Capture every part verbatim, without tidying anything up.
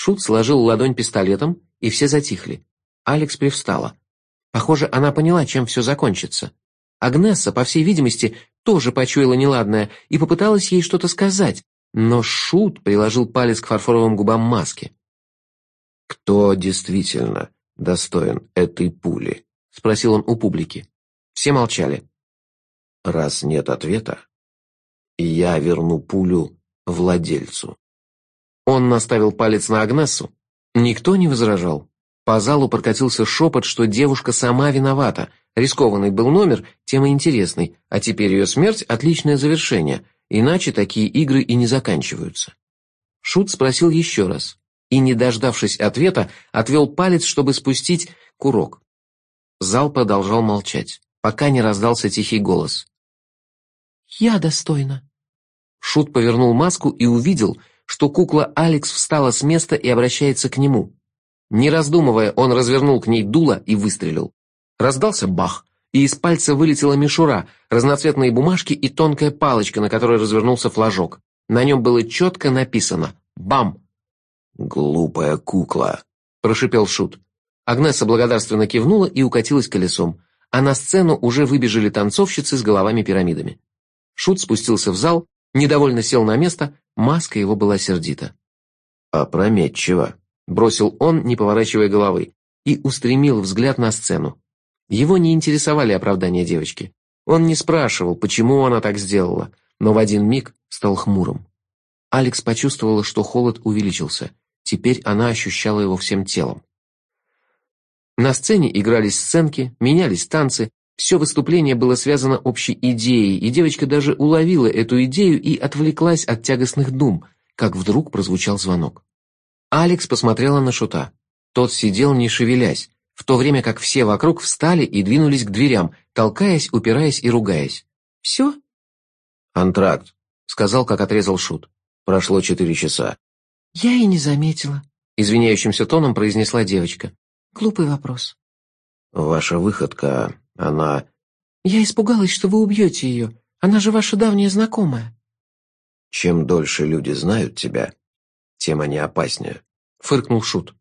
Шут сложил ладонь пистолетом, и все затихли. Алекс привстала. Похоже, она поняла, чем все закончится. Агнесса, по всей видимости, тоже почуяла неладное и попыталась ей что-то сказать, но Шут приложил палец к фарфоровым губам маски. «Кто действительно достоин этой пули?» — спросил он у публики. Все молчали. «Раз нет ответа, я верну пулю владельцу». Он наставил палец на Агнессу. Никто не возражал. По залу прокатился шепот, что девушка сама виновата. Рискованный был номер, тем и интересный, а теперь ее смерть – отличное завершение, иначе такие игры и не заканчиваются. Шут спросил еще раз и, не дождавшись ответа, отвел палец, чтобы спустить курок. Зал продолжал молчать, пока не раздался тихий голос. «Я достойна». Шут повернул маску и увидел, что кукла Алекс встала с места и обращается к нему. Не раздумывая, он развернул к ней дуло и выстрелил. Раздался бах, и из пальца вылетела мишура, разноцветные бумажки и тонкая палочка, на которой развернулся флажок. На нем было четко написано «Бам!». «Глупая кукла», – прошипел Шут. Агнесса благодарственно кивнула и укатилась колесом, а на сцену уже выбежали танцовщицы с головами-пирамидами. Шут спустился в зал, недовольно сел на место, маска его была сердита. «Опрометчиво», – бросил он, не поворачивая головы, и устремил взгляд на сцену. Его не интересовали оправдания девочки. Он не спрашивал, почему она так сделала, но в один миг стал хмурым. Алекс почувствовала, что холод увеличился. Теперь она ощущала его всем телом. На сцене игрались сценки, менялись танцы. Все выступление было связано общей идеей, и девочка даже уловила эту идею и отвлеклась от тягостных дум, как вдруг прозвучал звонок. Алекс посмотрела на Шута. Тот сидел, не шевелясь, в то время как все вокруг встали и двинулись к дверям, толкаясь, упираясь и ругаясь. «Все?» «Антракт», — сказал, как отрезал Шут. «Прошло четыре часа». «Я и не заметила», — извиняющимся тоном произнесла девочка. «Глупый вопрос». «Ваша выходка, она...» «Я испугалась, что вы убьете ее. Она же ваша давняя знакомая». «Чем дольше люди знают тебя, тем они опаснее», — фыркнул Шут.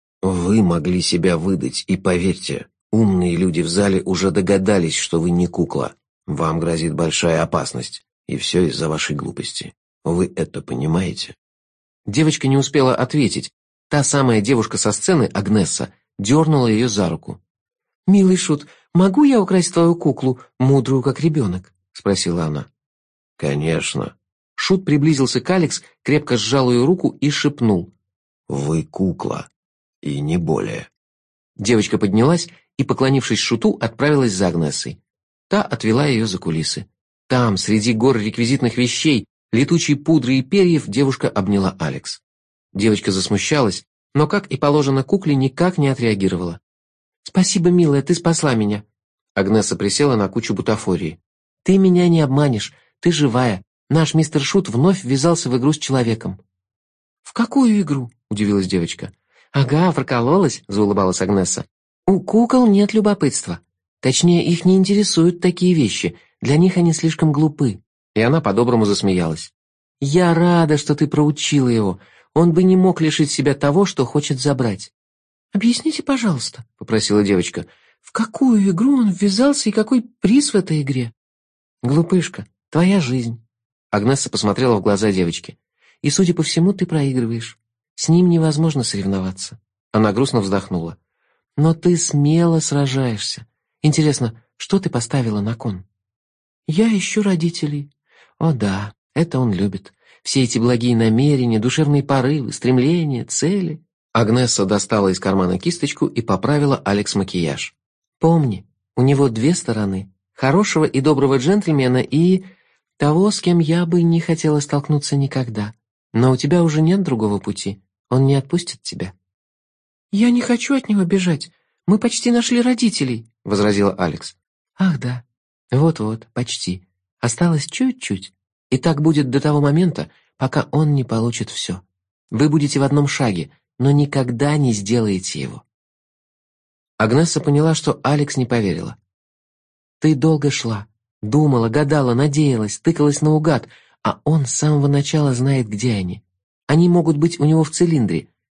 «Вы могли себя выдать, и поверьте, умные люди в зале уже догадались, что вы не кукла. Вам грозит большая опасность, и все из-за вашей глупости. Вы это понимаете?» Девочка не успела ответить. Та самая девушка со сцены, Агнесса, дернула ее за руку. «Милый Шут, могу я украсть твою куклу, мудрую как ребенок?» — спросила она. «Конечно». Шут приблизился к Алекс, крепко сжал ее руку и шепнул. «Вы кукла, и не более». Девочка поднялась и, поклонившись Шуту, отправилась за Агнессой. Та отвела ее за кулисы. Там, среди гор реквизитных вещей, летучей пудры и перьев, девушка обняла Алекс. Девочка засмущалась, но, как и положено кукле, никак не отреагировала. «Спасибо, милая, ты спасла меня». Агнесса присела на кучу бутафории. «Ты меня не обманешь, ты живая. Наш мистер Шут вновь ввязался в игру с человеком». «В какую игру?» – удивилась девочка. «Ага, прокололась», – заулыбалась Агнесса. «У кукол нет любопытства. Точнее, их не интересуют такие вещи, для них они слишком глупы». И она по-доброму засмеялась. «Я рада, что ты проучила его. Он бы не мог лишить себя того, что хочет забрать». «Объясните, пожалуйста», — попросила девочка, «в какую игру он ввязался и какой приз в этой игре?» «Глупышка, твоя жизнь». Агнесса посмотрела в глаза девочки. «И, судя по всему, ты проигрываешь. С ним невозможно соревноваться». Она грустно вздохнула. «Но ты смело сражаешься. Интересно, что ты поставила на кон?» «Я ищу родителей». «О да, это он любит. Все эти благие намерения, душевные порывы, стремления, цели». Агнесса достала из кармана кисточку и поправила Алекс макияж. «Помни, у него две стороны. Хорошего и доброго джентльмена и... того, с кем я бы не хотела столкнуться никогда. Но у тебя уже нет другого пути. Он не отпустит тебя». «Я не хочу от него бежать. Мы почти нашли родителей», — возразила Алекс. «Ах да. Вот-вот, почти. Осталось чуть-чуть. И так будет до того момента, пока он не получит все. Вы будете в одном шаге, но никогда не сделаете его». Агнесса поняла, что Алекс не поверила. «Ты долго шла, думала, гадала, надеялась, тыкалась наугад, а он с самого начала знает, где они. Они могут быть у него в цилиндре,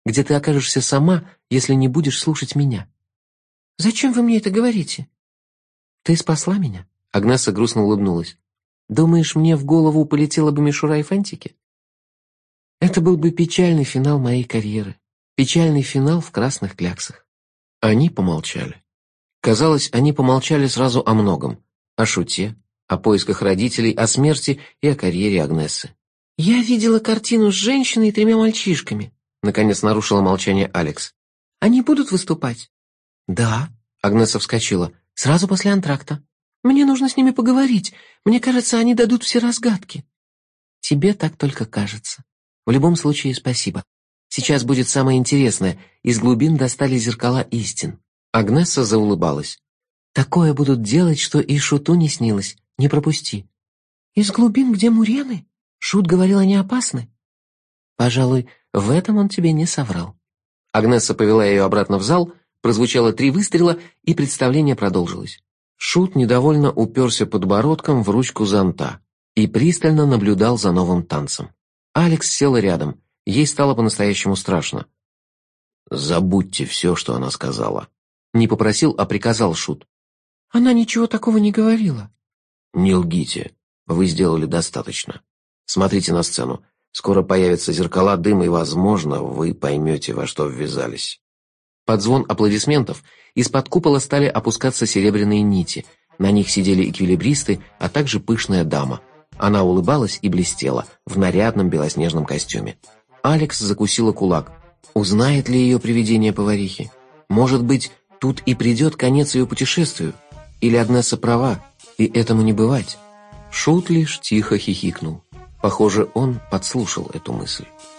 где ты окажешься сама, если не будешь слушать меня». «Зачем вы мне это говорите?» «Ты спасла меня?» Агнесса грустно улыбнулась. «Думаешь, мне в голову полетела бы мишура и фантики? Это был бы печальный финал моей карьеры. Печальный финал в красных кляксах». Они помолчали. Казалось, они помолчали сразу о многом. О Шуте, о поисках родителей, о смерти и о карьере Агнессы. «Я видела картину с женщиной и тремя мальчишками», наконец нарушила молчание Алекс. «Они будут выступать?» «Да», — Агнесса вскочила, — «сразу после антракта. Мне нужно с ними поговорить. Мне кажется, они дадут все разгадки». «Тебе так только кажется. В любом случае, спасибо. Сейчас будет самое интересное. Из глубин достали зеркала истин». Агнесса заулыбалась. «Такое будут делать, что и Шуту не снилось. Не пропусти». «Из глубин, где мурены? Шут говорил, они опасны». «Пожалуй, в этом он тебе не соврал». Агнесса повела ее обратно в зал, прозвучало три выстрела, и представление продолжилось. Шут недовольно уперся подбородком в ручку зонта и пристально наблюдал за новым танцем. Алекс села рядом, ей стало по-настоящему страшно. «Забудьте все, что она сказала». Не попросил, а приказал Шут. «Она ничего такого не говорила». «Не лгите, вы сделали достаточно. Смотрите на сцену. Скоро появятся зеркала дыма, и, возможно, вы поймете, во что ввязались». Под звон аплодисментов из-под купола стали опускаться серебряные нити. На них сидели эквилибристы, а также пышная дама. Она улыбалась и блестела в нарядном белоснежном костюме. Алекс закусила кулак. Узнает ли ее привидение поварихи? Может быть, тут и придет конец ее путешествию? Или Агнесса права, и этому не бывать? Шут лишь тихо хихикнул. Похоже, он подслушал эту мысль.